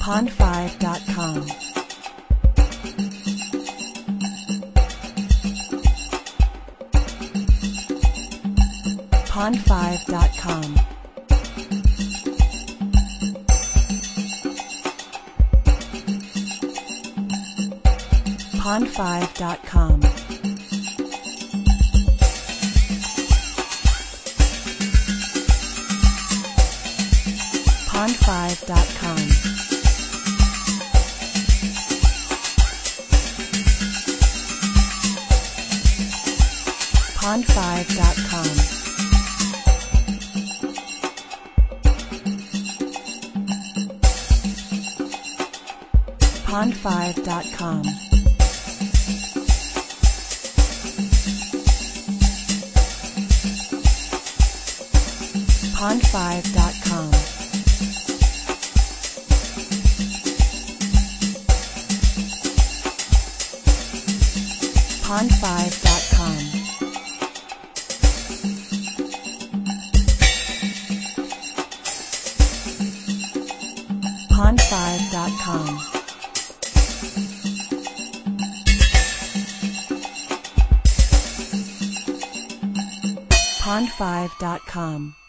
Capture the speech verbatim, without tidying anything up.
pond five dot com. pond five dot com. pond five dot com. pond five dot com. pond five dot com. pond five dot com. pond five dot com. pond five dot com. pond five dot com. pond five dot com.